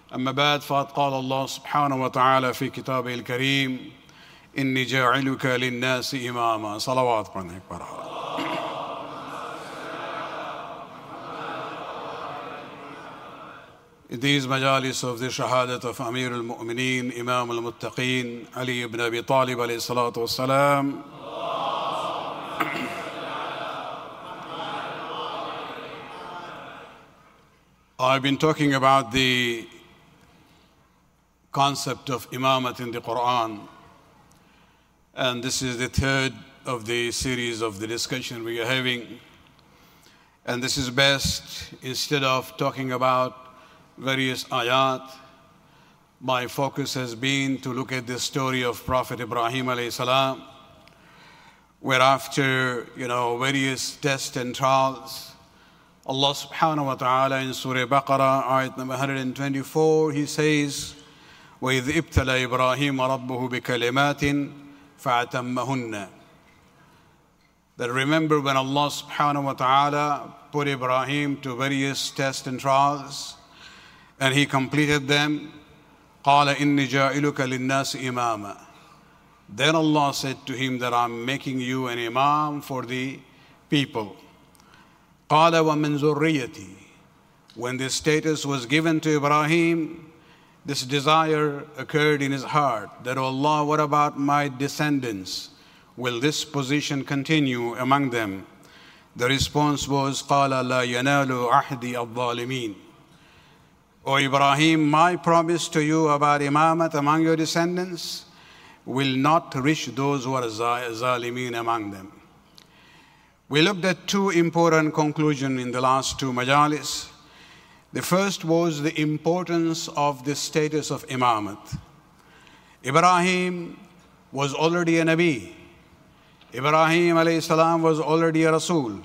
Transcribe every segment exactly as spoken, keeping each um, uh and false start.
أما بعد فقد قال الله سبحانه وتعالى في كتابه الكريم إني جاعلك للناس إماما. صلوات پڑھنے پر In these majalis of the shahadat of Amir al-Mu'mineen, Imam al-Muttaqeen, Ali ibn Abi Talib alayhi salatu wassalam, I've been talking about the concept of imamat in the Quran, and this is the third of the series of the discussion we are having. And this is best, instead of talking about various ayat, my focus has been to look at the story of Prophet Ibrahim alayhi salam, where after, you know, various tests and trials, Allah subhanahu wa ta'ala in Surah Baqarah, ayat number one hundred twenty-four, He says, وَإِذْ ابْتَلَى إِبْرَاهِيمَ رَبُّهُ بِكَلِمَاتٍ فَأَتَمَّهُنَّ. That remember when Allah subhanahu wa ta'ala put Ibrahim to various tests and trials, and he completed them. قَالَ إِنِّي جَاعِلُكَ لِلنَّاسِ إِمَامًا. Then Allah said to him that I'm making you an imam for the people. قَالَ وَمِنْ ذُرِّيَّتِي. When this status was given to Ibrahim, this desire occurred in his heart that, oh Allah, what about my descendants? Will this position continue among them? The response was, قَالَ لَا يَنَالُ عَهْدِي الظَّالِمِينَ. O Ibrahim, my promise to you about imamat among your descendants will not reach those who are zalimeen among them. We looked at two important conclusions in the last two majalis. The first was the importance of the status of imamat. Ibrahim was already a Nabi. Ibrahim alayhi salam was already a Rasul.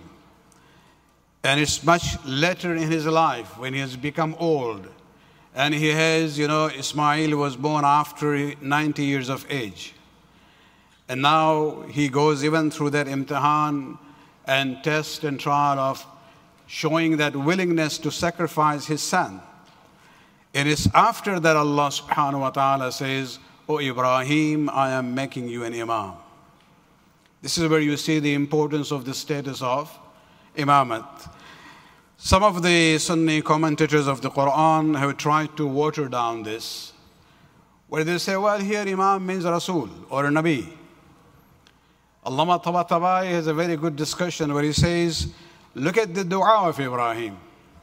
And it's much later in his life when he has become old. And he has, you know, Ismail was born after ninety years of age. And now he goes even through that imtihan and test and trial of showing that willingness to sacrifice his son. It is after that Allah subhanahu wa ta'ala says, O Ibrahim, I am making you an imam. This is where you see the importance of the status of imamat. Some of the Sunni commentators of the Quran have tried to water down this, where they say, well, here imam means Rasul or a Nabi. Allama Tabatabai has a very good discussion where he says, look at the dua of Ibrahim.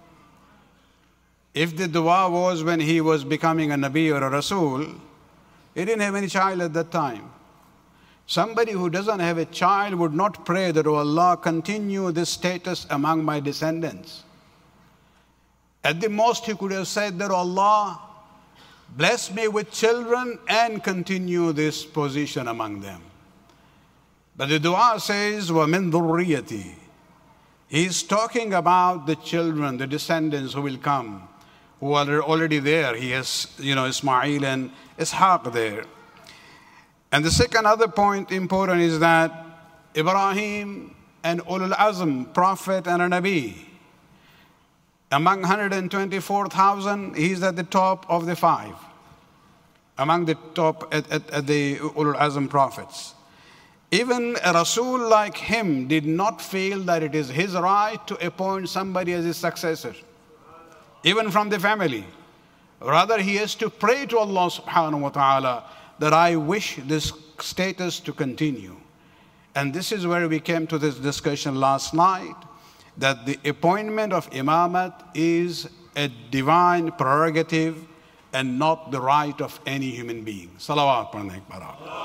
If the dua was when he was becoming a Nabi or a Rasul, he didn't have any child at that time. Somebody who doesn't have a child would not pray that, oh Allah, continue this status among my descendants. At the most, he could have said that, oh Allah, bless me with children and continue this position among them. But the dua says, وَمِن ذُرِّيَّتِي. He's talking about the children, the descendants who will come, who are already there. He has, you know, Ismail and Ishaq there. And the second other point important is that Ibrahim and Ulul Azm, prophet and a Nabi, among one hundred twenty-four thousand, he's at the top of the five. Among the top at, at, at the Ulul Azm prophets. Even a Rasul like him did not feel that it is his right to appoint somebody as his successor, even from the family. Rather, he has to pray to Allah subhanahu wa ta'ala that I wish this status to continue. And this is where we came to this discussion last night, that the appointment of imamat is a divine prerogative and not the right of any human being. Salawat pढ़ने पर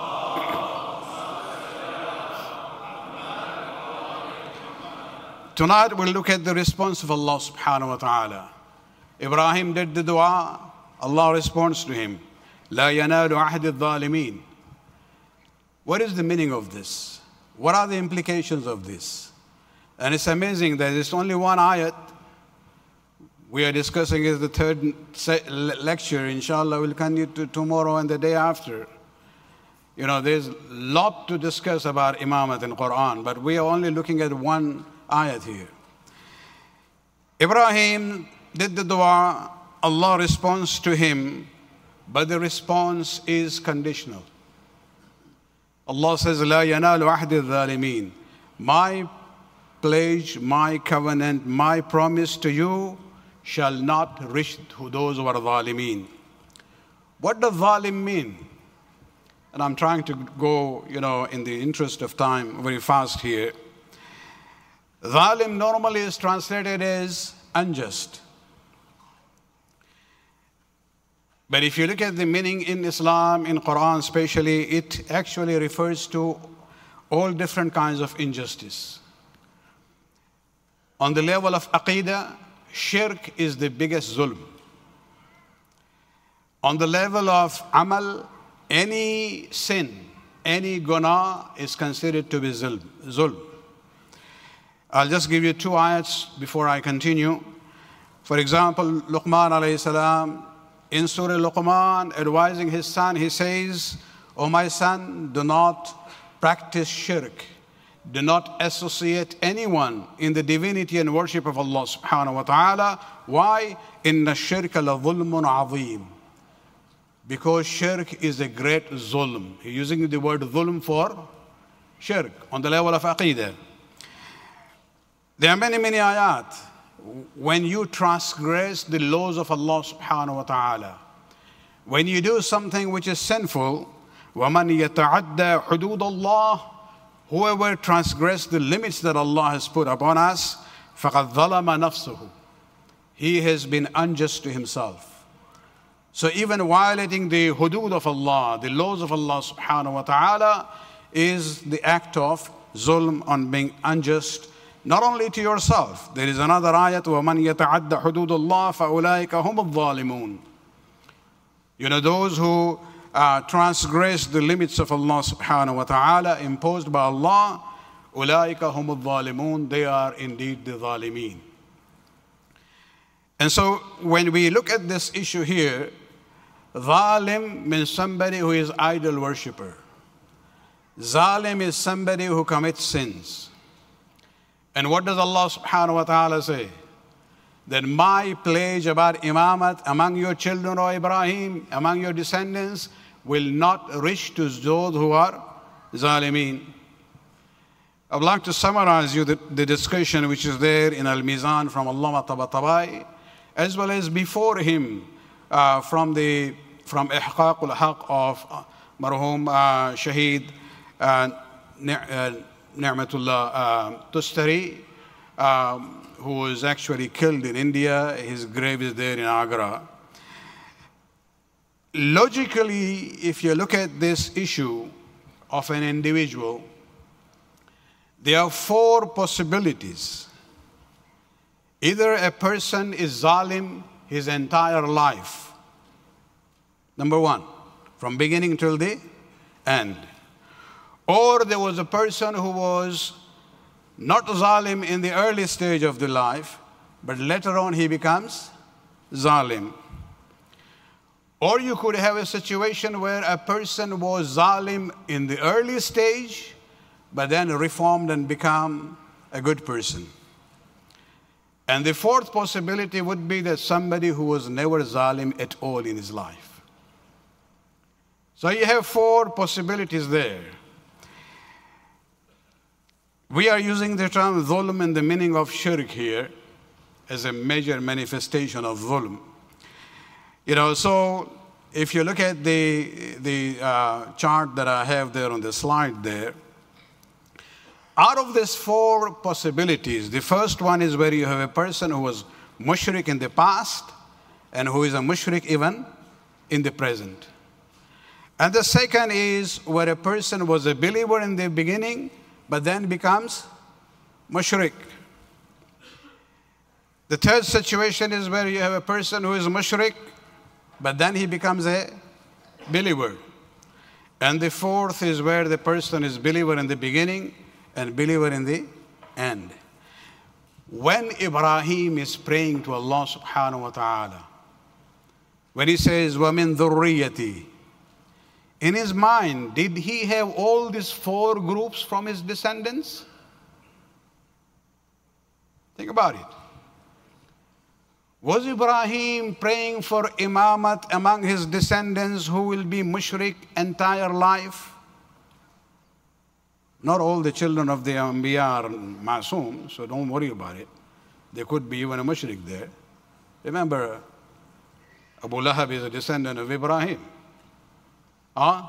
Tonight we'll look at the response of Allah subhanahu wa ta'ala. Ibrahim did the dua, Allah responds to him. لا ينال عهد الظالمين. What is the meaning of this? What are the implications of this? And it's amazing that there's only one ayat. We are discussing is the third lecture. Inshallah, we'll continue to tomorrow and the day after. You know, there's a lot to discuss about imamat in Quran, but we are only looking at one ayat here. Ibrahim did the dua. Allah responds to him, but the response is conditional. Allah says, لا ينال عهد الظالمين. My pledge, my covenant, my promise to you shall not reach to those who are zalimeen. What does zalim mean? And I'm trying to go, you know, in the interest of time, very fast here. Zalim normally is translated as unjust. But if you look at the meaning in Islam, in Quran especially, it actually refers to all different kinds of injustice. On the level of aqidah, shirk is the biggest zulm. On the level of amal, any sin, any guna is considered to be zulm. zulm. I'll just give you two ayats before I continue. For example, Luqman alayhi salam, in Surah Luqman, advising his son, he says, O my son, do not practice shirk. Do not associate anyone in the divinity and worship of Allah subhanahu wa ta'ala. Why? Inna shirka la dhulmun azim. Because shirk is a great zulm. He's using the word zulm for shirk on the level of aqidah. There are many, many ayat. When you transgress the laws of Allah subhanahu wa ta'ala, when you do something which is sinful, وَمَنْ يَتَعَدَّى حُدُودَ اللَّهِ, whoever transgress the limits that Allah has put upon us, فَقَدْ ظَلَمَ نَفْسُهُ, he has been unjust to himself. So even violating the hudud of Allah, the laws of Allah subhanahu wa ta'ala, is the act of zulm, on being unjust, not only to yourself. There is another ayat, وَمَنْ يَتَعَدَّ حُدُودَ اللَّهِ فَأُولَٰئِكَ هُمُ الظَّالِمُونَ. You know, those who uh, transgress the limits of Allah subhanahu wa ta'ala imposed by Allah, أُولَٰئِكَ هُمُ الظَّالِمُونَ, they are indeed the zalimeen. And so when we look at this issue here, zalim means somebody who is idol worshipper. Zalim is somebody who commits sins. And what does Allah subhanahu wa ta'ala say? That my pledge about imamat among your children, O Ibrahim, among your descendants, will not reach to those who are zalimeen. I would like to summarize you the, the discussion which is there in Al-Mizan from Allama Tabatabai, as well as before him uh, from the from Ihqaq al-Haq of uh, Marhum uh, Shaheed uh, uh, Ni'matullah uh, Tustari, um, who was actually killed in India. His grave is there in Agra. Logically, if you look at this issue of an individual, there are four possibilities. Either a person is zalim his entire life, number one, from beginning till the end. Or there was a person who was not zalim in the early stage of the life, but later on he becomes zalim. Or you could have a situation where a person was zalim in the early stage, but then reformed and become a good person. And the fourth possibility would be that somebody who was never zalim at all in his life. So you have four possibilities there. We are using the term dhulm in the meaning of shirk here as a major manifestation of dhulm. You know, so if you look at the, the uh, chart that I have there on the slide there, out of these four possibilities, the first one is where you have a person who was mushrik in the past and who is a mushrik even in the present. And the second is where a person was a believer in the beginning but then becomes mushrik. The third situation is where you have a person who is mushrik but then he becomes a believer. And the fourth is where the person is believer in the beginning and believer in the end. When Ibrahim is praying to Allah subhanahu wa ta'ala, when he says, وَمِن ذُرِّيَّتِي, in his mind, did he have all these four groups from his descendants? Think about it. Was Ibrahim praying for imamat among his descendants who will be mushrik entire life? Not all the children of the Anbiya are masoom, so don't worry about it. There could be even a mushrik there. Remember, Abu Lahab is a descendant of Ibrahim. Huh?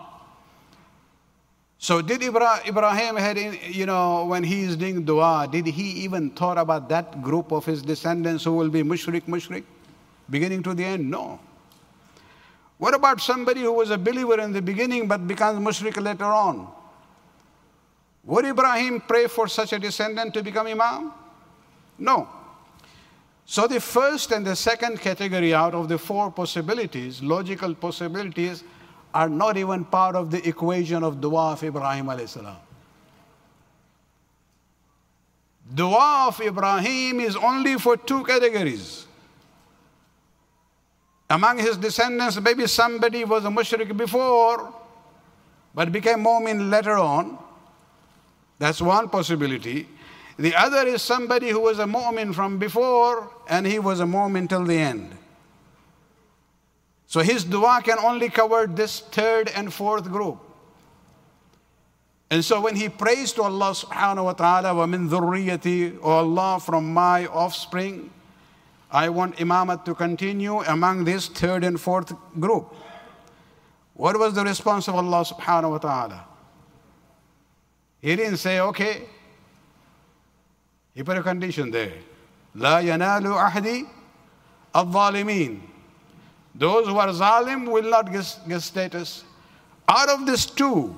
So did Ibra- Ibrahim had, in, you know, when he is doing dua, did he even thought about that group of his descendants who will be mushrik, mushrik, beginning to the end? No. What about somebody who was a believer in the beginning but becomes mushrik later on? Would Ibrahim pray for such a descendant to become imam? No. So the first and the second category out of the four possibilities, logical possibilities, are not even part of the equation of dua of Ibrahim alayhi salam. Dua of Ibrahim is only for two categories. Among his descendants, maybe somebody was a mushrik before, but became mu'min later on. That's one possibility. The other is somebody who was a mu'min from before, and he was a mu'min till the end. So his dua can only cover this third and fourth group. And so when he prays to Allah subhanahu wa ta'ala, وَمِن ذُرِّيَّتِي, O Allah, from my offspring, I want imamat to continue among this third and fourth group. What was the response of Allah subhanahu wa ta'ala? He didn't say, okay. He put a condition there. لَا يَنَالُ أَحْدِي الظَّالِمِينَ. Those who are zalim will not get, get status. Out of these two,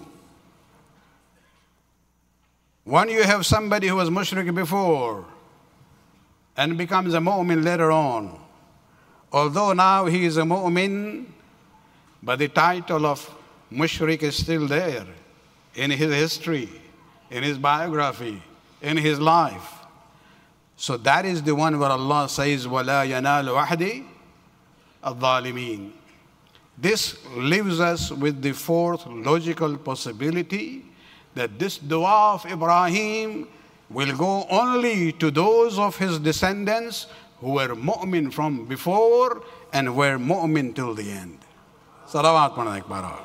one, you have somebody who was mushrik before and becomes a mu'min later on. Although now he is a mu'min, but the title of mushrik is still there in his history, in his biography, in his life. So that is the one where Allah says, وَلَا يَنَالُ أَحْدِي الظَّالِمِينَ. This leaves us with the fourth logical possibility that this dua of Ibrahim will go only to those of his descendants who were mu'min from before and were mu'min till the end. Salawat Pana Ekbara.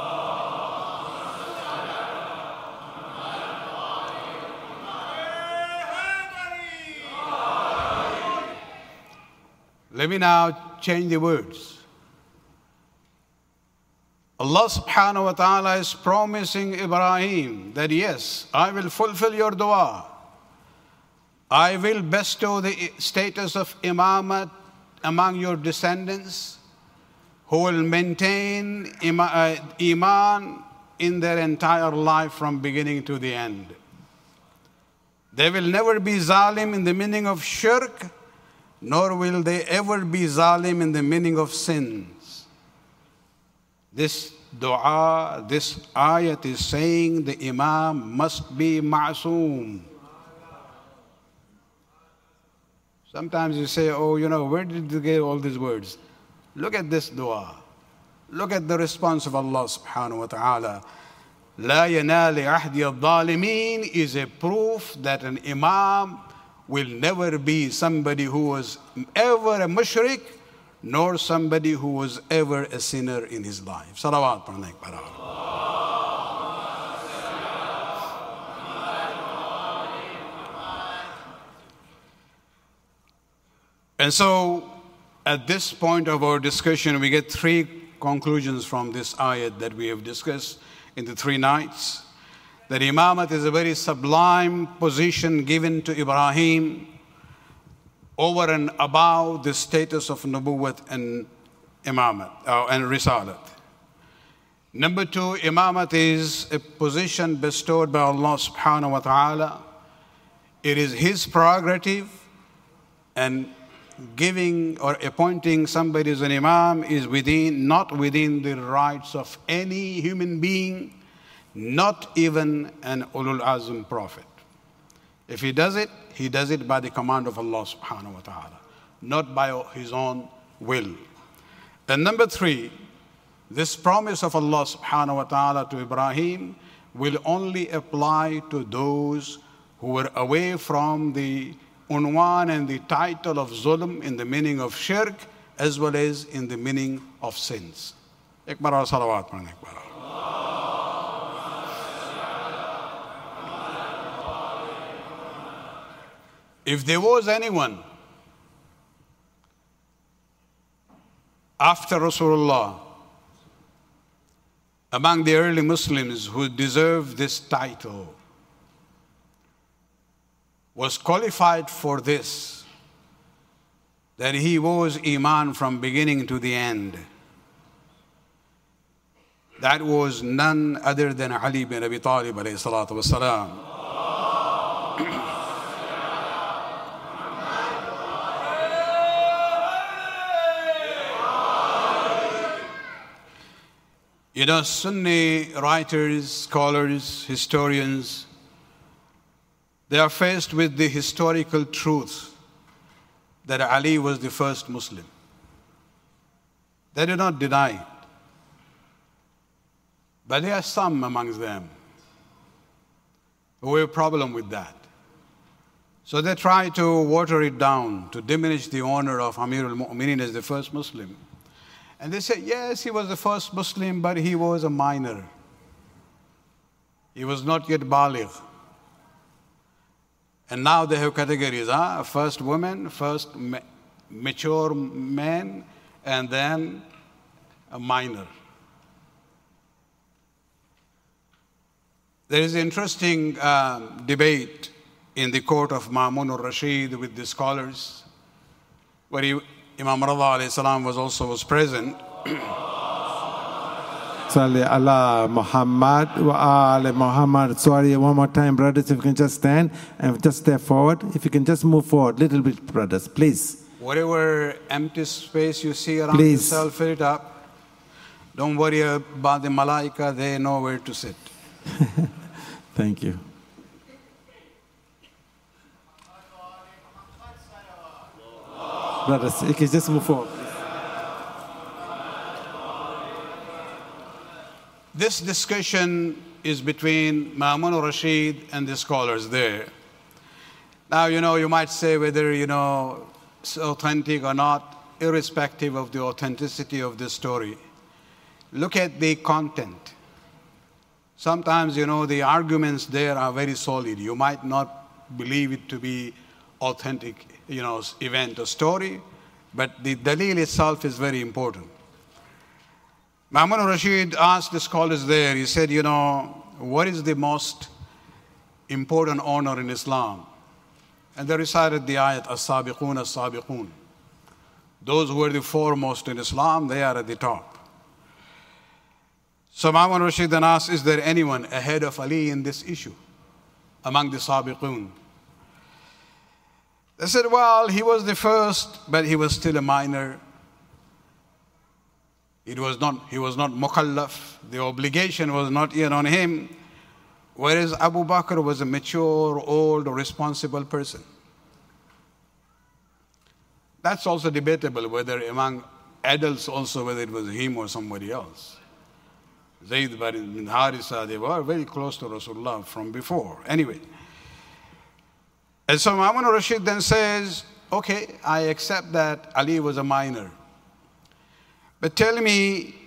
Let me now change the words. Allah subhanahu wa ta'ala is promising Ibrahim that yes, I will fulfill your dua. I will bestow the status of imamat among your descendants who will maintain iman in their entire life from beginning to the end. They will never be zalim in the meaning of shirk, nor will they ever be zalim in the meaning of sins. This dua, this ayat is saying the imam must be ma'soom. Sometimes you say, oh, you know, where did you get all these words? Look at this dua. Look at the response of Allah subhanahu wa ta'ala. La yanali ahdi al-dhalimin is a proof that an imam will never be somebody who was ever a mushrik, nor somebody who was ever a sinner in his life. Salawat Pana Ekbara. And so, at this point of our discussion, we get three conclusions from this ayat that we have discussed in the three nights. That imamat is a very sublime position given to Ibrahim over and above the status of nubuwwat and imamat uh, and risalat. Number two, imamat is a position bestowed by Allah subhanahu wa ta'ala. It is His prerogative, and giving or appointing somebody as an imam is within, not within the rights of any human being, not even an ulul azm prophet. If he does it, he does it by the command of Allah subhanahu wa ta'ala, not by his own will. And number three, this promise of Allah subhanahu wa ta'ala to Ibrahim will only apply to those who were away from the unwan and the title of zulm in the meaning of shirk as well as in the meaning of sins. Ek bar aur salawat padhne ek bar. If there was anyone after Rasulullah among the early Muslims who deserved this title, was qualified for this, that he was Iman from beginning to the end, that was none other than Ali bin Abi Talib alayhi salatu wasalam. You know, Sunni writers, scholars, historians, they are faced with the historical truth that Ali was the first Muslim. They do not deny it. But there are some amongst them who have a problem with that. So they try to water it down, to diminish the honor of Amir al-Mu'mineen as the first Muslim. And they say, yes, he was the first Muslim, but he was a minor. He was not yet baligh. And now they have categories, huh? First woman, first ma mature man, and then a minor. There is an interesting uh, debate in the court of Ma'mun al-Rashid with the scholars, where he, Imam Rada alayhi salam was also was present. Salli ala Muhammad wa ala Muhammad. Sorry, one more time, brothers, if you can just stand and just step forward. If you can just move forward a little bit, brothers, please. Whatever empty space you see around Please. yourself, fill it up. Don't worry about the malaika, they know where to sit. Thank you. Brothers, you can just move forward. This discussion is between Ma'mun al-Rashid and the scholars there. Now, you know, you might say whether, you know, it's authentic or not, irrespective of the authenticity of the story. Look at the content. Sometimes, you know, the arguments there are very solid. You might not believe it to be authentic, you know, event or story, but the dalil itself is very important. Ma'mun al-Rashid asked the scholars there, he said, you know, what is the most important honor in Islam? And they recited the ayat, as-sabiqun, as-sabiqun. Those who are the foremost in Islam, they are at the top. So Ma'mun al-Rashid then asked, is there anyone ahead of Ali in this issue among the sabiqun? They said, well, he was the first, but he was still a minor. It was not, he was not mukallaf. The obligation was not yet on him. Whereas Abu Bakr was a mature, old, responsible person. That's also debatable whether among adults also, whether it was him or somebody else. Zayd bin Harisa, they were very close to Rasulullah from before. Anyway. And so Ma'mun al-Rashid then says, okay, I accept that Ali was a minor. But tell me,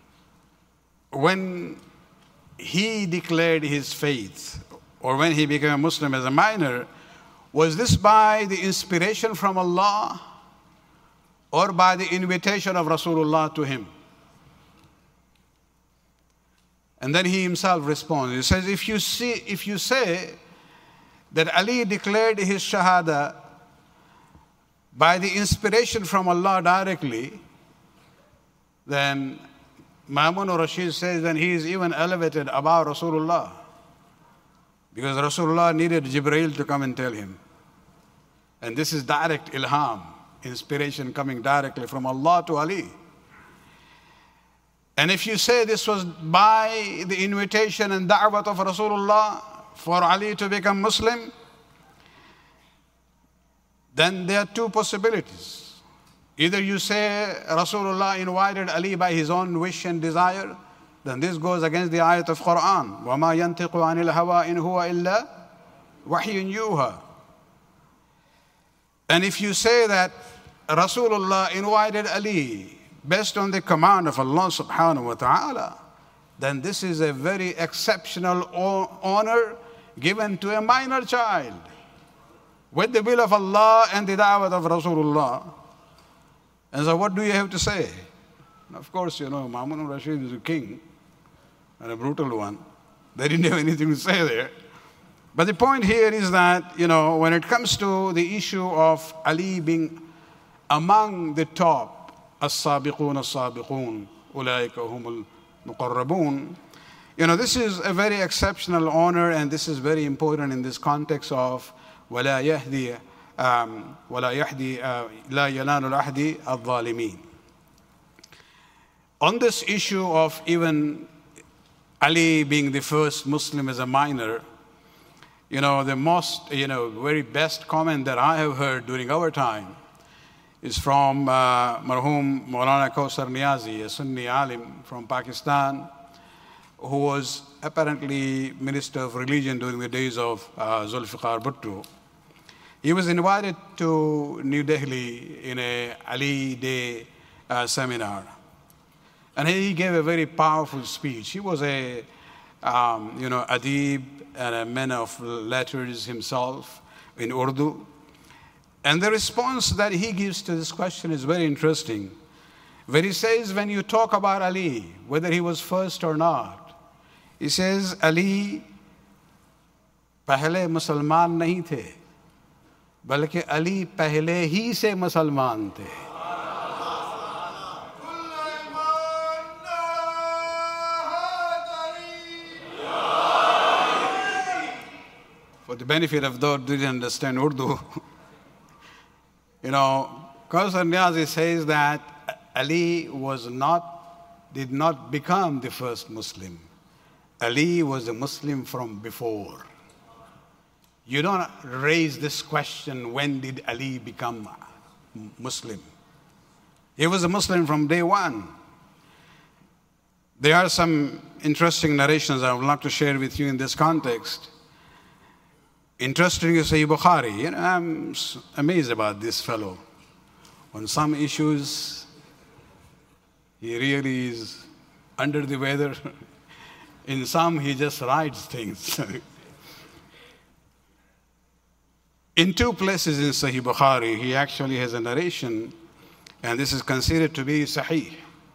when he declared his faith, or when he became a Muslim as a minor, was this by the inspiration from Allah, or by the invitation of Rasulullah to him? And then he himself responds. He says, if you see, if you say that Ali declared his shahada by the inspiration from Allah directly, then Ma'mun al-Rashid says then he is even elevated above Rasulullah. Because Rasulullah needed Jibreel to come and tell him. And this is direct ilham, inspiration coming directly from Allah to Ali. And if you say this was by the invitation and da'wat of Rasulullah for Ali to become Muslim, then there are two possibilities. Either you say Rasulullah invited Ali by his own wish and desire, then this goes against the ayat of Quran. وَمَا يَنْتِقُ عَنِ الْهَوَىٰ إِنْ هُوَ إِلَّا وَحْيٌ يُوحَىٰ. And if you say that Rasulullah invited Ali based on the command of Allah subhanahu wa ta'ala, then this is a very exceptional honor given to a minor child with the will of Allah and the da'wah of Rasulullah. And so what do you have to say? And of course, you know, Ma'mun Rashid is a king and a brutal one. They didn't have anything to say there. But the point here is that, you know, when it comes to the issue of Ali being among the top, as-sabiqun as-sabiqun, ulaika humul muqarrabun, you know, this is a very exceptional honor, and this is very important in this context of وَلَا يَهْدِي um, وَلَا يَهْدِي uh, لَا يَنَالُ الْأَحْدِ الظَّالِمِينَ. On this issue of even Ali being the first Muslim as a minor, you know, the most, you know, very best comment that I have heard during our time is from uh, Marhum Maulana Kausar Niazi, a Sunni alim from Pakistan, who was apparently Minister of Religion during the days of uh, Zulfiqar Bhutto. He was invited to New Delhi in a Ali Day uh, seminar. And he gave a very powerful speech. He was a, um, you know, adib and a man of letters himself in Urdu. And the response that he gives to this question is very interesting. Where he says, when you talk about Ali, whether he was first or not, he says, Ali पहले मुसलमान नहीं थे, बल्कि अली पहले ही से मुसलमान थे. For the benefit of those who didn't understand Urdu, you know, Kausar Niazi says that Ali was not, did not become the first Muslim. Ali was a Muslim from before. You don't raise this question, when did Ali become Muslim? He was a Muslim from day one. There are some interesting narrations I would like to share with you in this context. Interesting is Sahih Bukhari. You know, I'm amazed about this fellow. On some issues, he really is under the weather. In some, he just writes things. In two places in Sahih Bukhari, he actually has a narration, and this is considered to be Sahih,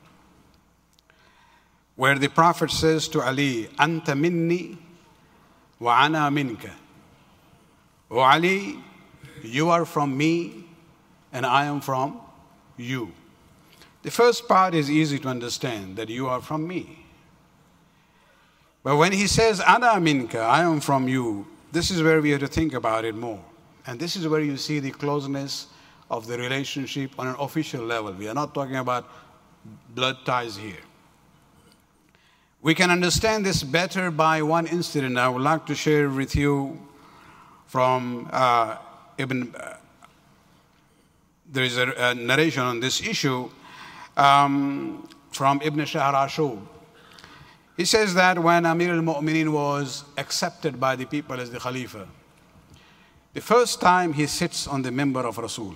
where the Prophet says to Ali, Anta minni wa ana minka. O Ali, you are from me, and I am from you. The first part is easy to understand, that you are from me. But when he says, Ana minka, I am from you, this is where we have to think about it more. And this is where you see the closeness of the relationship on an official level. We are not talking about blood ties here. We can understand this better by one incident I would like to share with you from uh, Ibn. Uh, there is a, a narration on this issue um, from Ibn Shahr Ashub. He says that when Amir al-Mu'mineen was accepted by the people as the Khalifa, the first time he sits on the member of Rasul,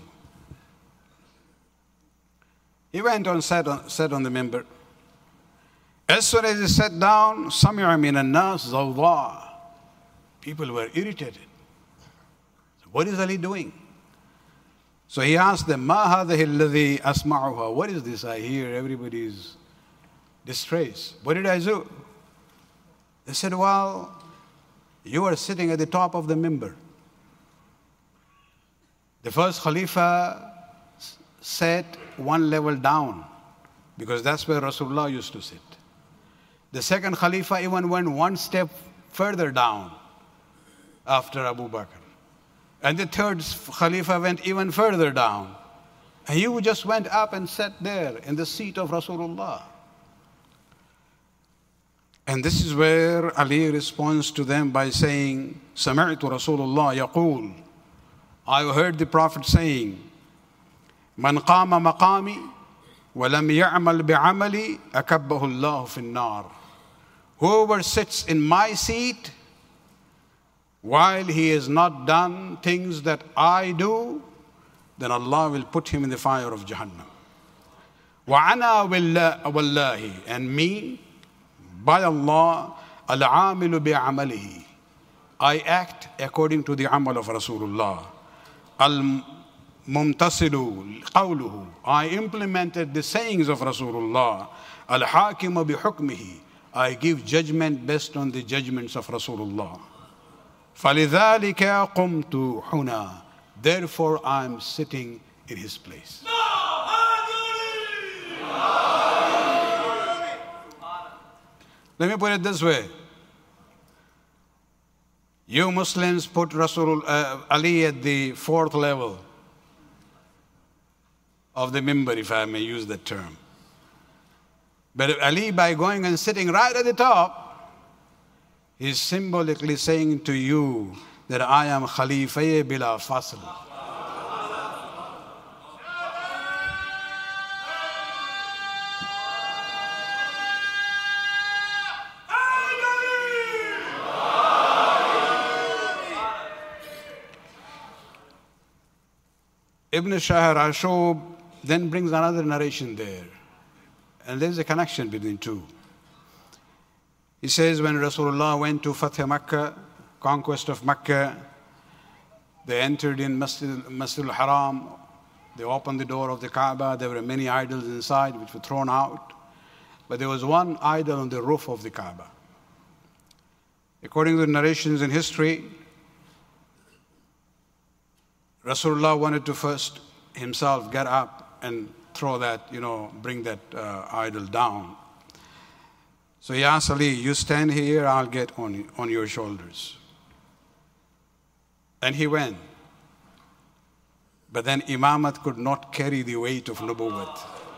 he went on, sat on, sat on the member. As soon as he sat down, سَمِعَ مِنَ النَّاسِ زَوْضَاء. People were irritated. What is Ali doing? So he asked them, مَا هَذَهِ الَّذِي أَسْمَعُهَا. What is this I hear? Everybody's distress. What did I do? They said, well, you are sitting at the top of the minbar. The first Khalifa sat one level down, because that's where Rasulullah used to sit. The second Khalifa even went one step further down after Abu Bakr. And the third Khalifa went even further down. And you just went up and sat there in the seat of Rasulullah. And this is where Ali responds to them by saying, سَمِعْتُ رَسُولُ اللَّهِ يَقُولُ. I heard the Prophet saying, مَنْ قَامَ مَقَامِي وَلَمْ يَعْمَلْ بِعَمَلِي أَكَبَّهُ اللَّهُ فِي النَّارِ. Whoever sits in my seat while he has not done things that I do, then Allah will put him in the fire of Jahannam. وَعَنَا وَاللَّهِ, and me, by Allah, al-amilu bi'amalihi, I act according to the amal of Rasulullah. Al-mumtasilu qawluhu, I implemented the sayings of Rasulullah. Al-hakimu bihukmihi, I give judgment based on the judgments of Rasulullah. فَلِذَلِكَ قُمْتُ هُنَا, therefore I am sitting in his place. Let me put it this way. You Muslims put Rasul uh, Ali at the fourth level of the mimbar, if I may use that term. But Ali, by going and sitting right at the top, is symbolically saying to you that I am Khalifa bila fasl. Ibn Shahr Ashub then brings another narration there. And there's a connection between two. He says when Rasulullah went to Fath Makkah, conquest of Makkah, they entered in Masjid, Masjid al-Haram, they opened the door of the Kaaba, there were many idols inside which were thrown out. But there was one idol on the roof of the Kaaba. According to the narrations in history, Rasulullah wanted to first himself get up and throw that, you know, bring that uh, idol down. So he asked Ali, you stand here, I'll get on, on your shoulders. And he went. But then Imamat could not carry the weight of Nubuwwat.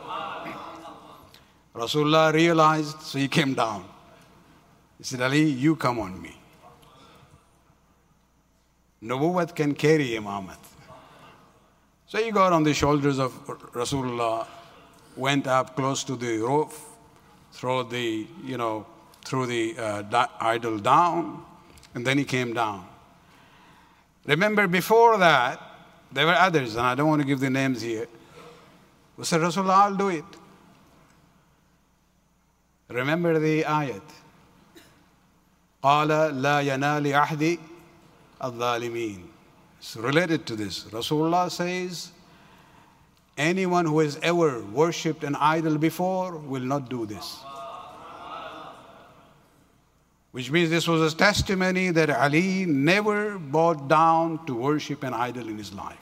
Rasulullah realized, so he came down. He said, Ali, you come on me. Nubuwwat can carry Imamat. So he got on the shoulders of Rasulullah, went up close to the roof, threw the, you know, threw the uh, di- idol down, and then he came down. Remember, before that, there were others, and I don't want to give the names here, who said, Rasulullah, I'll do it. Remember the ayat. قَالَ لَا يَنَالِ أَحْدِ الظَّالِمِينَ. It's related to this. Rasulullah says, anyone who has ever worshipped an idol before will not do this. Which means this was a testimony that Ali never bowed down to worship an idol in his life.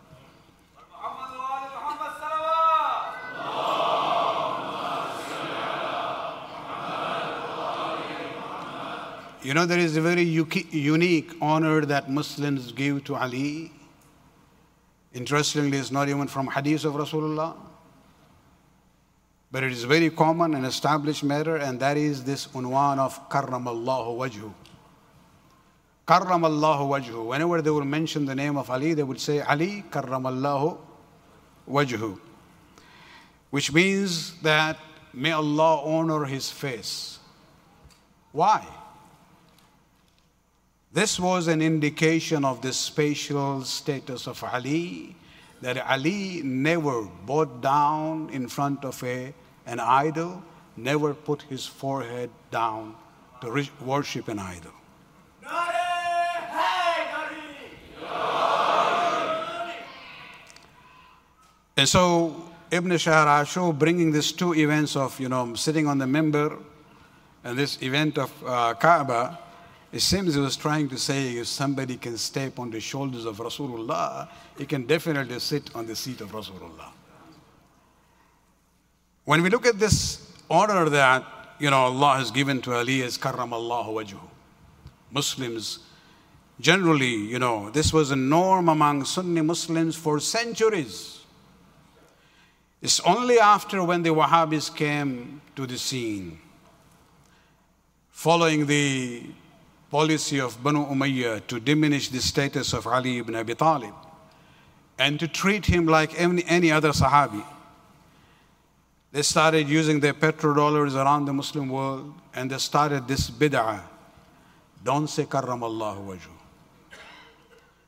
You know, there is a very unique honor that Muslims give to Ali. Interestingly, it's not even from hadith of Rasulullah, but it is very common and established matter, and that is this unwan of karramallahu wajhu. Karramallahu wajhu. Whenever they will mention the name of Ali, they would say, Ali karramallahu wajhu. Which means that may Allah honor his face. Why? This was an indication of the spatial status of Ali, that Ali never bowed down in front of a, an idol, never put his forehead down to worship an idol. And so Ibn Shahr Ashub bringing these two events of, you know, sitting on the mimbar and this event of uh, Kaaba, it seems he was trying to say if somebody can step on the shoulders of Rasulullah, he can definitely sit on the seat of Rasulullah. When we look at this honor that, you know, Allah has given to Ali as karramallahu wajhu, Muslims generally, you know, this was a norm among Sunni Muslims for centuries. It's only after when the Wahhabis came to the scene, following the policy of Banu Umayyah to diminish the status of Ali ibn Abi Talib and to treat him like any, any other Sahabi. They started using their petrodollars around the Muslim world, and they started this bid'ah. Don't say karramallahu wajhu.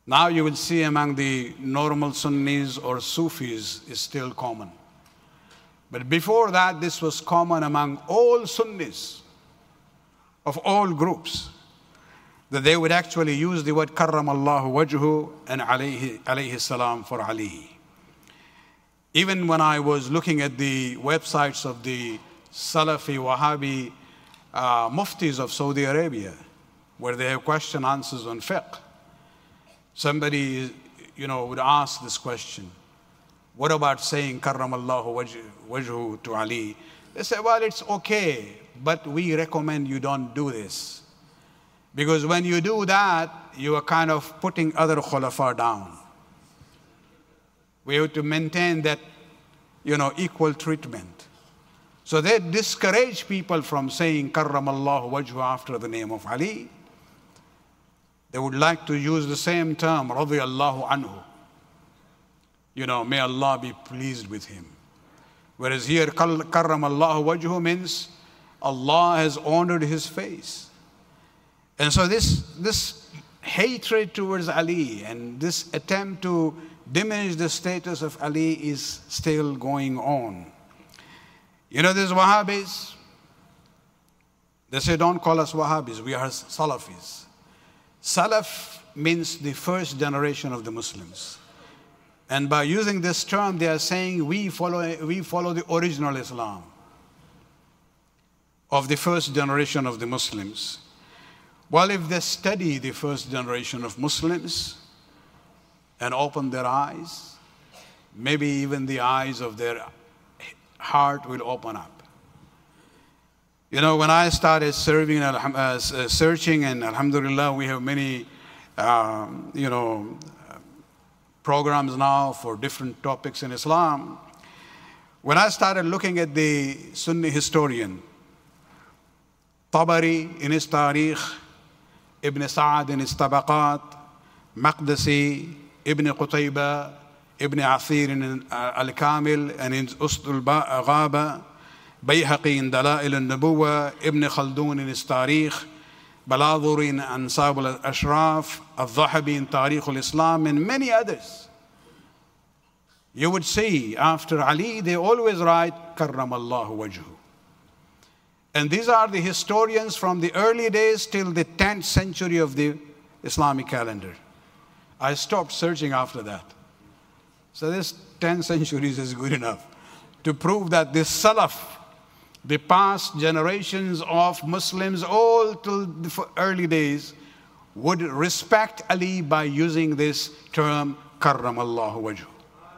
Now you will see among the normal Sunnis or Sufis is still common. But before that, this was common among all Sunnis of all groups, that they would actually use the word karramallahu wajhu and alayhi, alayhi salam for Ali. Even when I was looking at the websites of the Salafi Wahhabi uh, muftis of Saudi Arabia, where they have question answers on fiqh, somebody, you know, would ask this question: what about saying karramallahu wajhu, wajhu to Ali? They say, well, it's okay, but we recommend you don't do this. Because when you do that, you are kind of putting other khulafa down. We have to maintain that, you know, equal treatment. So they discourage people from saying karramallahu wajhu after the name of Ali. They would like to use the same term, radiyallahu anhu. You know, may Allah be pleased with him. Whereas here, karramallahu wajhu means Allah has honored his face. And so this, this hatred towards Ali and this attempt to diminish the status of Ali is still going on. You know, these Wahhabis, they say, don't call us Wahhabis, we are Salafis. Salaf means the first generation of the Muslims. And by using this term, they are saying we follow, we follow the original Islam of the first generation of the Muslims. Well, if they study the first generation of Muslims and open their eyes, maybe even the eyes of their heart will open up. You know, when I started serving, uh, searching, and alhamdulillah, we have many, um, you know, programs now for different topics in Islam. When I started looking at the Sunni historian, Tabari in his Tarikh, Ibn Sa'ad in his Tabaqat, Maqdisi, Ibn Qutayba, Ibn Athir in Al-Kamil and in Usd al-Ghaba, Bayhaqi in Dala'il al-Nubuwa, Ibn Khaldun in his Tarikh, Baladhuri in Ansab al-Ashraf, Al-Dhahabi in Tarikh al-Islam, and many others. You would see after Ali, they always write, Karramallahu wajhu. And these are the historians from the early days till the tenth century of the Islamic calendar. I stopped searching after that. So this ten centuries is good enough to prove that this Salaf, the past generations of Muslims all till the early days, would respect Ali by using this term, Karramallahu wajhu.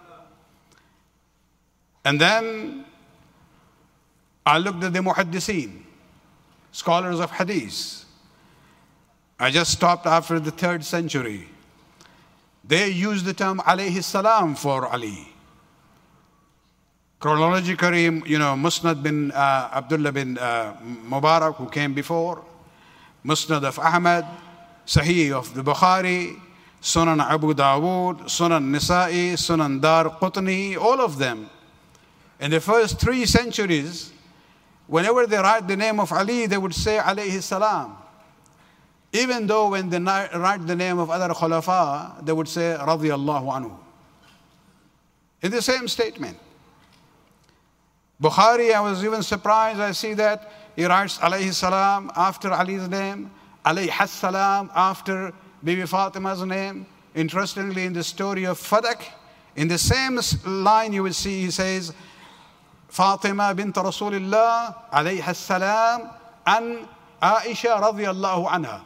And then I looked at the muhaddiseen, scholars of hadith. I just stopped after the third century. They used the term alayhi salam for Ali. Chronologically, you know, Musnad bin uh, Abdullah bin uh, Mubarak, who came before, Musnad of Ahmad, Sahih of the Bukhari, Sunan Abu Dawood, Sunan Nisa'i, Sunan Dar Qutni, all of them. In the first three centuries, whenever they write the name of Ali, they would say alayhi salam. Even though when they write the name of other khulafa, they would say radiyallahu anhu. In the same statement. Bukhari, I was even surprised, I see that he writes alayhi salam after Ali's name, alayhi salam after Bibi Fatima's name. Interestingly, in the story of Fadak, in the same line you will see, he says, Fatima bint Rasulillah alayhi salam and Aisha radiyallahu anha.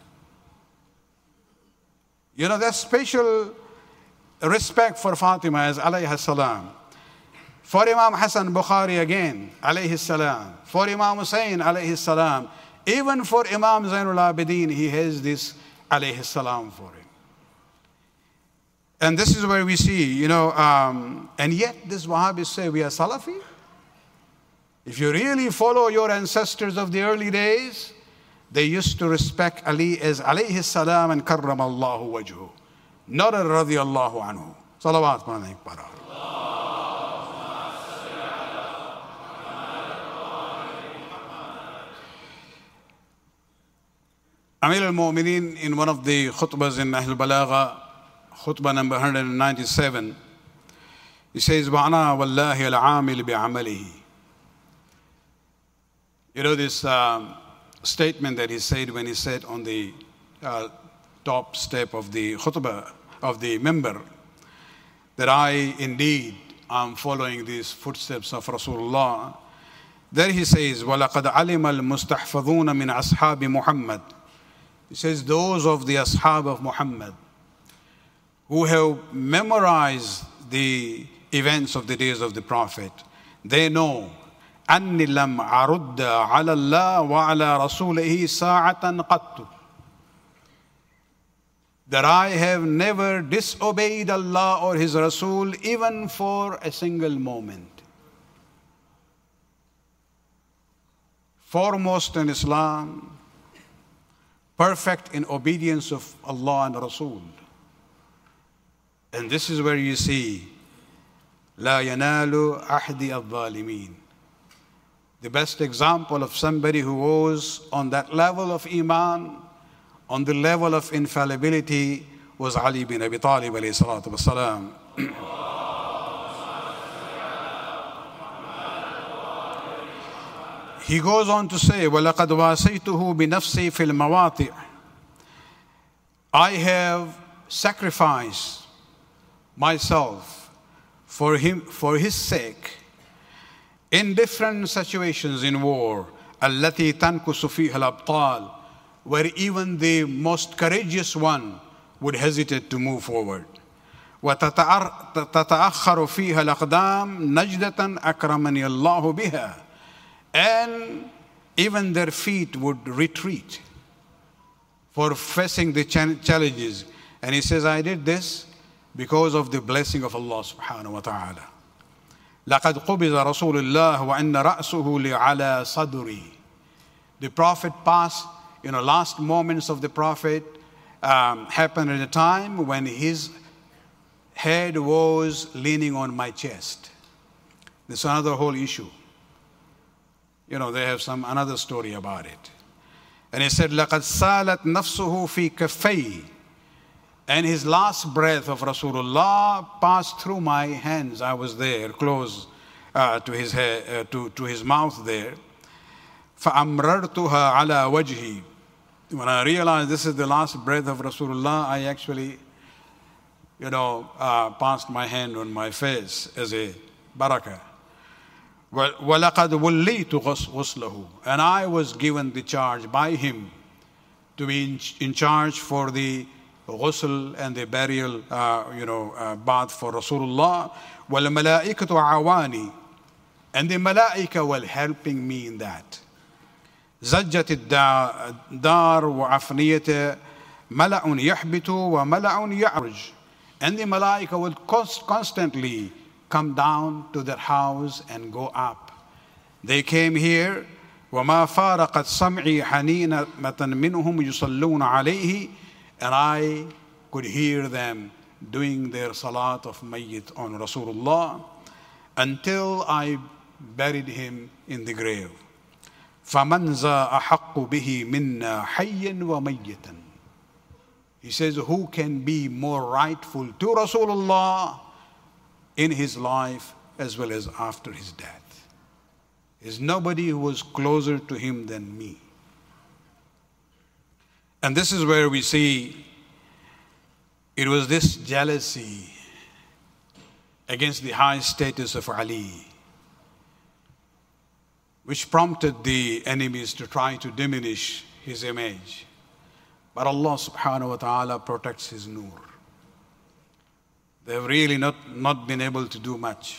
You know, that special respect for Fatima as alayhi salam. For Imam Hassan Bukhari again, alayhi salam. For Imam Hussein, alayhi salam. Even for Imam Zainul Abidin, he has this alayhi salam for him. And this is where we see, you know, um, and yet this Wahhabis say we are Salafi. If you really follow your ancestors of the early days, they used to respect Ali as alayhi salam and karramallahu wajhu, not a radiyallahu anhu. Salawat alayhi para. Amir al-Mu'mineen, in one of the khutbahs in Ahl Balagha, khutbah number one hundred ninety-seven, he says, وَأَنَا وَاللَّهِ الْعَامِلِ بِعَمَلِهِ. You know this um, statement that he said when he sat on the uh, top step of the khutbah, of the member, that I indeed am following these footsteps of Rasulullah. There he says, وَلَقَدْ عَلِمَ الْمُسْتَحْفَظُونَ مِنْ أَصْحَابِ مُحَمَّدٍ. He says, those of the ashab of Muhammad who have memorized the events of the days of the Prophet, they know أَنِّي لَمْ أَرُدَّ عَلَى اللَّهِ وَعَلَى رَسُولِهِ سَاعَةً قَطُّ. That I have never disobeyed Allah or His Rasul even for a single moment. Foremost in Islam, perfect in obedience of Allah and Rasul. And this is where you see لا ينال أحد الظالمين. The best example of somebody who was on that level of Iman, on the level of infallibility, was Ali bin Abi Talib alayhi salatu wasalam. He goes on to say, وَلَقَدْ وَاسَيْتُهُ بِنَفْسِي فِي الْمَوَاطِعِ. I have sacrificed myself for him, for his sake, in different situations in war, التي تنكس فيها الأبطال, where even the most courageous one would hesitate to move forward. وتتأخر فيها الأقدام نجدة أكرمني الله بها. And even their feet would retreat for facing the challenges. And he says, I did this because of the blessing of Allah subhanahu wa ta'ala. لَقَدْ قُبِضَ رَسُولُ اللَّهِ وَإِنَّ رَأْسُهُ لِعَلَى صَدْرِي. The Prophet passed, you know, last moments of the Prophet um, happened at a time when his head was leaning on my chest. This is another whole issue. You know, they have some another story about it. And he said, لَقَدْ سَالَتْ نَفْسُهُ فِي كَفَّيْهِ. And his last breath of Rasulullah passed through my hands. I was there, close uh, to his head, uh, to, to his mouth there. فَأَمْرَرْتُهَا عَلَى وَجْهِ. When I realized this is the last breath of Rasulullah, I actually, you know, uh, passed my hand on my face as a barakah. وَلَقَدْ وُلِّيتُ غُسْلَهُ. And I was given the charge by him to be in, in charge for the ghusl and the burial, uh, you know, uh, bath for Rasulullah. وَالْمَلَائِكَةُ عَوَانِي. And the malaika were helping me in that. زَجَّتِ الدَّارُ وَعَفْنِيَةِ مَلَأٌ يَحْبِتُ وَمَلَأٌ يَعْرُجُ. And the malaika will constantly come down to their house and go up. They came here. وَمَا فَارَقَتْ سَمْعِي حَنِينَةً مِّنْهُمْ يُصَلُّونَ عَلَيْهِ. And I could hear them doing their salat of mayyit on Rasulullah until I buried him in the grave. فَمَنْ ذَا أَحَقُّ بِهِ مِنَّا حَيًّا وَمَيِّتًا. He says, who can be more rightful to Rasulullah in his life as well as after his death? There's nobody who was closer to him than me. And this is where we see it was this jealousy against the high status of Ali which prompted the enemies to try to diminish his image. But Allah subhanahu wa ta'ala protects his nur. They have really not, not been able to do much.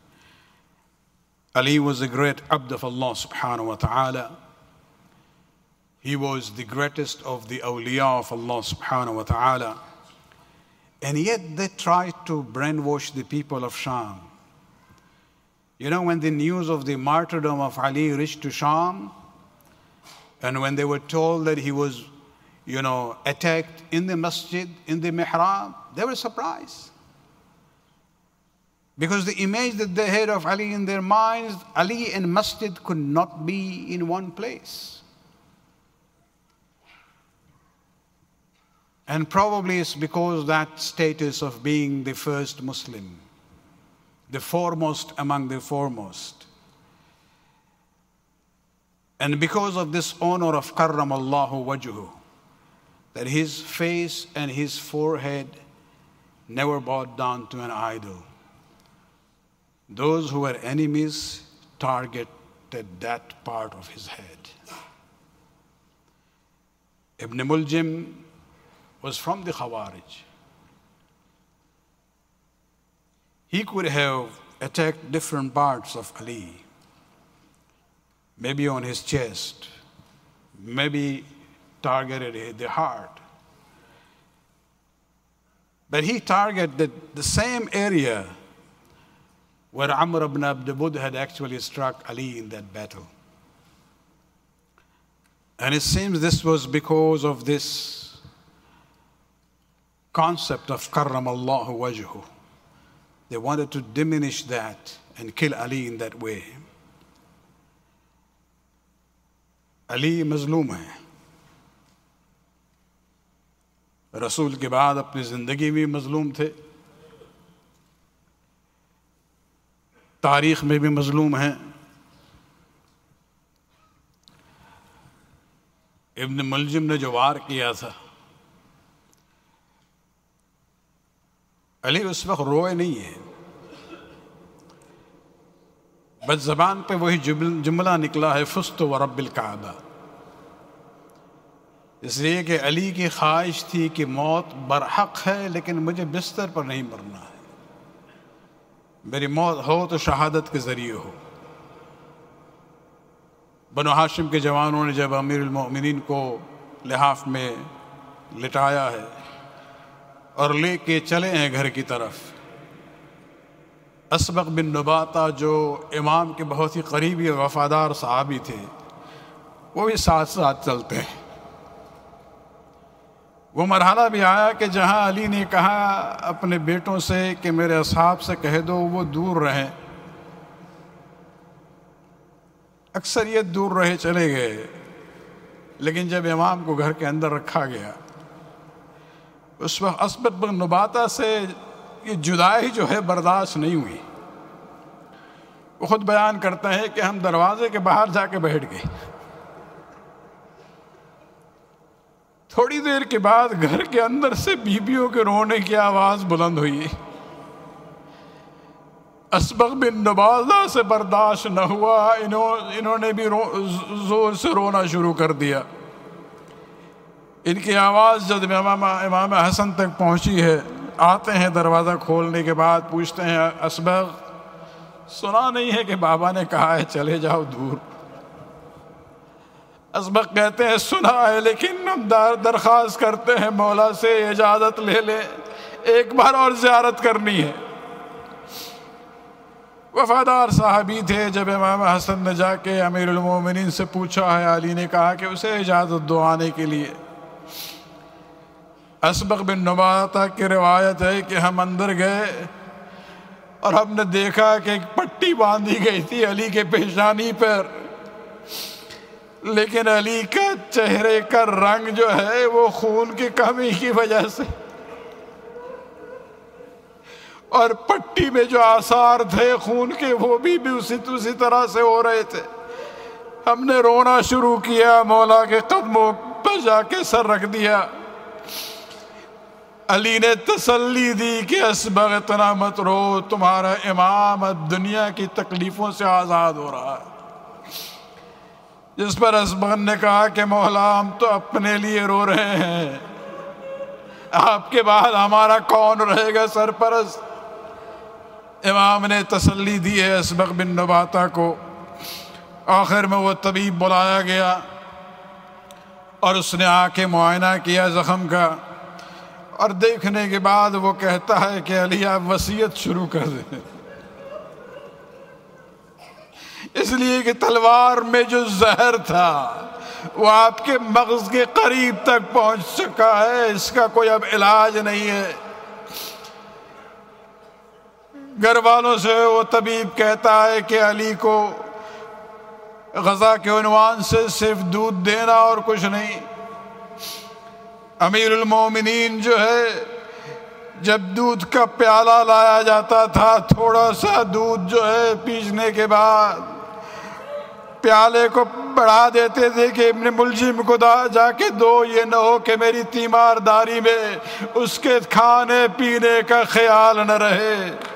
Ali was a great abd of Allah subhanahu wa ta'ala. He was the greatest of the awliya of Allah subhanahu wa ta'ala. And yet they tried to brainwash the people of Sham. You know, when the news of the martyrdom of Ali reached to Sham, and when they were told that he was, you know, attacked in the masjid, in the mihrab, they were surprised. Because the image that they had of Ali in their minds, Ali and masjid could not be in one place. And probably it's because that status of being the first Muslim, the foremost among the foremost. And because of this honor of karramallahu wajhu, that his face and his forehead never bowed down to an idol. Those who were enemies targeted that part of his head. Ibn Muljim was from the Khawarij. He could have attacked different parts of Ali, maybe on his chest, maybe targeted the heart. But he targeted the same area where Amr ibn Abd Bud had actually struck Ali in that battle. And it seems this was because of this concept of karramallahu wajhu. They wanted to diminish that and kill Ali in that way. Ali mazloom hai. رسول کے بعد اپنی زندگی میں مظلوم تھے، تاریخ میں بھی مظلوم ہیں. ابن ملجم نے جو وار کیا تھا، علی اس وقت روئے نہیں ہے، بس زبان پہ وہی جملہ نکلا ہے فزت ورب الکعبہ. اس لیے کہ علی کی خواہش تھی کہ موت برحق ہے لیکن مجھے بستر پر نہیں مرنا ہے، میری موت ہو تو شہادت کے ذریعے ہو. بنو ہاشم کے جوانوں نے جب امیر المؤمنین کو لحاف میں لٹایا ہے اور لے کے چلے ہیں گھر کی طرف، اسبق بن نباتہ جو امام کے بہت ہی قریبی اور وفادار صحابی تھے، وہ بھی ساتھ ساتھ چلتے ہیں. وہ مرحلہ بھی آیا کہ جہاں علی نے کہا اپنے بیٹوں سے کہ میرے اصحاب سے کہہ دو وہ دور رہیں، اکثریت دور رہے چلے گئے، لیکن جب امام کو گھر کے اندر رکھا گیا اس وقت اسبق بن نباتہ سے یہ جدائی جو ہے برداشت نہیں ہوئی. وہ خود بیان کرتا ہے کہ ہم دروازے کے باہر جا کے بیٹھ گئے. تھوڑی دیر کے بعد گھر کے اندر سے بیویوں کے رونے کی آواز بلند ہوئی. اسبق بن نباتہ سے برداشت نہ ہوا، انہوں انہوں نے بھی رو زور سے رونا شروع کر دیا. ان کی آواز جب امام امام حسن تک پہنچی ہے، آتے ہیں دروازہ کھولنے کے بعد پوچھتے ہیں اسبق سنا نہیں ہے کہ بابا نے کہا ہے چلے جاؤ دور؟ اسبق کہتے ہیں سنا ہے، لیکن ہم درخواست کرتے ہیں مولا سے اجازت لے لیں، ایک بار اور زیارت کرنی ہے. وفادار صحابی تھے. جب امام حسن نے جا کے امیر المومنین سے پوچھا ہے، علی نے کہا کہ اسے اجازت دو آنے کے لیے. اسبق بن نباتہ کی روایت ہے کہ ہم اندر گئے اور ہم نے دیکھا کہ ایک پٹی باندھی گئی تھی علی کے پیشانی پر، لیکن علی کا چہرے کا رنگ جو ہے وہ خون کی کمی کی وجہ سے، اور پٹی میں جو آثار تھے خون کے وہ بھی, بھی اسی اسی طرح سے ہو رہے تھے. ہم نے رونا شروع کیا، مولا کے قدموں پر جا کے سر رکھ دیا. علی نے تسلی دی کہ اسبق اتنا مت رو، تمہارا امام دنیا کی تکلیفوں سے آزاد ہو رہا ہے. جس پر اسبق نے کہا کہ مولا ہم تو اپنے لیے رو رہے ہیں، آپ کے بعد ہمارا کون رہے گا سرپرست. امام نے تسلی دی ہے اسبق بن نباتہ کو. آخر میں وہ طبیب بلایا گیا اور اس نے آ کے معائنہ کیا زخم کا، اور دیکھنے کے بعد وہ کہتا ہے کہ علی آپ وصیت شروع کر دیں، اس لیے کہ تلوار میں جو زہر تھا وہ آپ کے مغز کے قریب تک پہنچ چکا ہے، اس کا کوئی اب علاج نہیں ہے. گھر والوں سے وہ طبیب کہتا ہے کہ علی کو غذا کے عنوان سے صرف دودھ دینا اور کچھ نہیں. امیر المومنین جو ہے جب دودھ کا پیالہ لایا جاتا تھا تھوڑا سا دودھ جو ہے پیسنے کے بعد پیالے کو بڑھا دیتے تھے کہ ابن ملجم کو جا کے دو، یہ نہ ہو کہ میری تیمارداری میں اس کے کھانے پینے کا خیال نہ رہے۔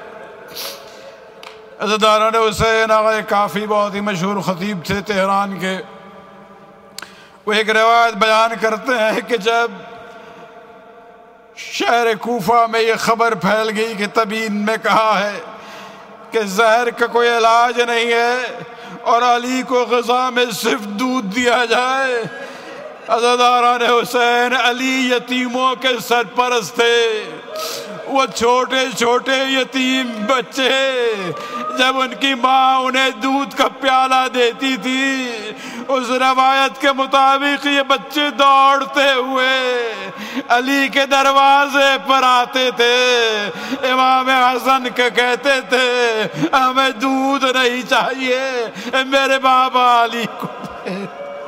عزاداران حسین آغا کافی بہت ہی مشہور خطیب تھے تہران کے، وہ ایک روایت بیان کرتے ہیں کہ جب شہر کوفہ میں یہ خبر پھیل گئی کہ تبین میں کہا ہے کہ زہر کا کوئی علاج نہیں ہے اور علی کو غذا میں صرف دودھ دیا جائے، عزاداران حسین علی یتیموں کے سرپرست تھے، وہ چھوٹے چھوٹے یتیم بچے جب ان کی ماں انہیں دودھ کا پیالہ دیتی تھی، اس روایت کے مطابق یہ بچے دوڑتے ہوئے علی کے دروازے پر آتے تھے، امام حسن کے کہتے تھے ہمیں دودھ نہیں چاہیے، میرے بابا علی کو دے۔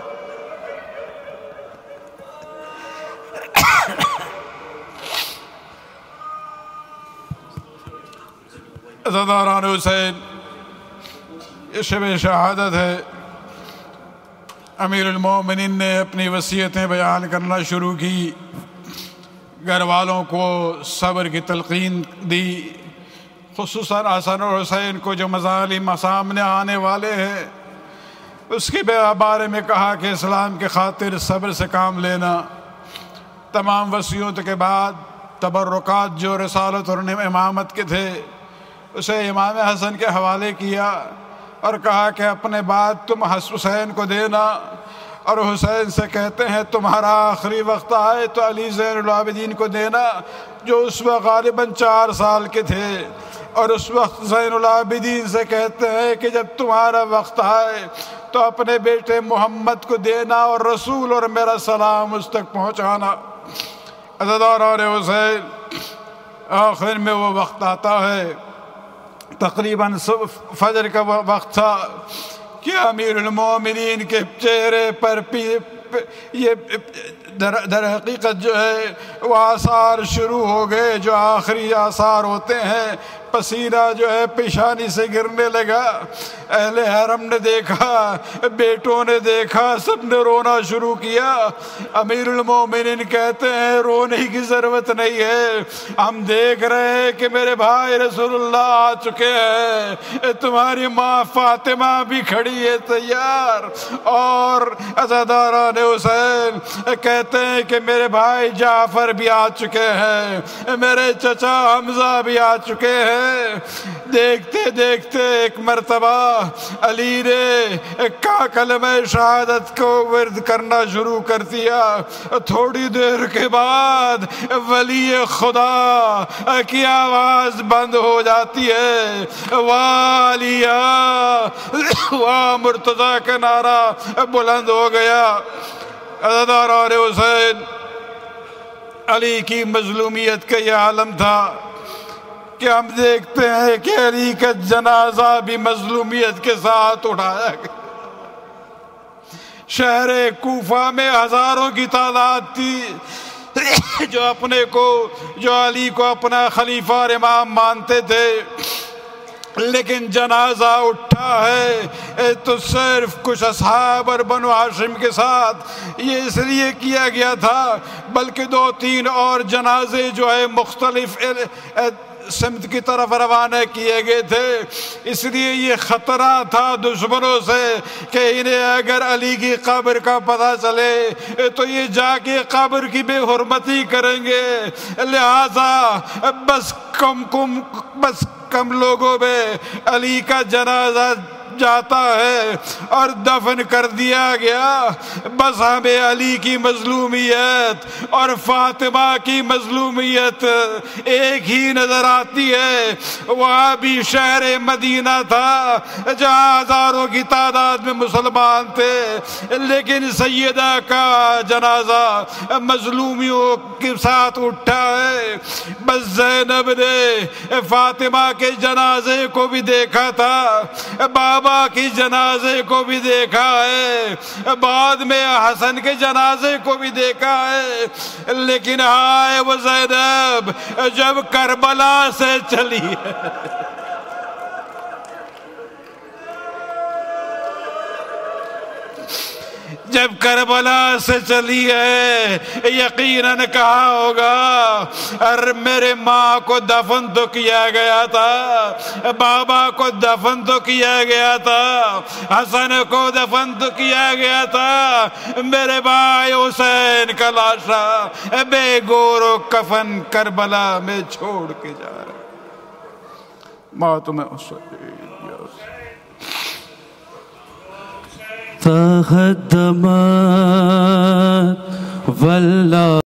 عزاداران حسین یہ شب شہادت ہے، امیر المومنین نے اپنی وصیتیں بیان کرنا شروع کی، گھر والوں کو صبر کی تلقین دی، خصوصاً حسن اور حسین کو جو مظالم سامنے آنے والے ہیں اس کے بارے میں کہا کہ اسلام کے خاطر صبر سے کام لینا۔ تمام وصیتوں کے بعد تبرکات جو رسالت اور امامت کے تھے اسے امام حسن کے حوالے کیا اور کہا کہ اپنے بعد تم حسین کو دینا، اور حسین سے کہتے ہیں تمہارا آخری وقت آئے تو علی زین العابدین کو دینا جو اس وقت غالباً چار سال کے تھے، اور اس وقت زین العابدین سے کہتے ہیں کہ جب تمہارا وقت آئے تو اپنے بیٹے محمد کو دینا اور رسول اور میرا سلام اس تک پہنچانا۔ عزاداران حسین آخر میں وہ وقت آتا ہے، تقریباً فجر کا وقت تھا کہ امیر المومنین کے چہرے پر یہ در حقیقت جو ہے وہ آثار شروع ہو گئے جو آخری آثار ہوتے ہیں، پسینہ جو ہے پیشانی سے گرنے لگا، اہل حرم نے دیکھا، بیٹوں نے دیکھا، سب نے رونا شروع کیا۔ امیر المومنین کہتے ہیں رونے کی ضرورت نہیں ہے، ہم دیکھ رہے ہیں کہ میرے بھائی رسول اللہ آ چکے ہیں، تمہاری ماں فاطمہ بھی کھڑی ہے تیار، اور عزاداران حسین کہتے ہیں کہ میرے بھائی جعفر بھی آ چکے ہیں، میرے چچا حمزہ بھی آ چکے ہیں۔ دیکھتے دیکھتے ایک مرتبہ علی نے کا کلمہ شہادت کو ورد کرنا شروع کر دیا، تھوڑی دیر کے بعد ولی خدا کی آواز بند ہو جاتی ہے، والیا واہ مرتضیٰ کا نعرہ بلند ہو گیا۔ عزاداران حسین علی کی مظلومیت کا یہ عالم تھا کہ ہم دیکھتے ہیں کہ علی کا جنازہ بھی مظلومیت کے ساتھ اٹھایا گیا۔ شہر کوفہ میں ہزاروں کی تعداد تھی جو اپنے کو جو علی کو اپنا خلیفہ اور امام مانتے تھے، لیکن جنازہ اٹھا ہے تو صرف کچھ اصحاب اور بنو ہاشم کے ساتھ یہ اس لیے کیا گیا تھا، بلکہ دو تین اور جنازے جو ہے مختلف سمت کی طرف روانہ کیے گئے تھے، اس لیے یہ خطرہ تھا دشمنوں سے کہ انہیں اگر علی کی قبر کا پتہ چلے تو یہ جا کے قبر کی بے حرمتی کریں گے، لہذا بس کم کم بس کم لوگوں میں علی کا جنازہ جاتا ہے اور دفن کر دیا گیا، بس ہمیں علی کی مظلومیت اور فاطمہ کی مظلومیت ایک ہی نظر آتی ہے۔ وہاں بھی شہر مدینہ تھا جہاں ہزاروں کی تعداد میں مسلمان تھے، لیکن سیدہ کا جنازہ مظلومیوں کے ساتھ اٹھا ہے۔ بس زینب نے فاطمہ کے جنازے کو بھی دیکھا تھا، بابا بابا کی جنازے کو بھی دیکھا ہے, بعد میں حسن کے جنازے کو بھی دیکھا ہے, لیکن ہائے وہ زینب جب کربلا سے چلی ہے, جب کربلا سے چلی ہے, یقیناً کہا ہوگا ارے میرے ماں کو دفن تو کیا گیا تھا, بابا کو دفن تو کیا گیا تھا, حسن کو دفن تو کیا گیا تھا, میرے بھائی حسین کا لاشا بے گور و کفن کربلا میں چھوڑ کے جا رہا. ماتم اسلی تقدمت والله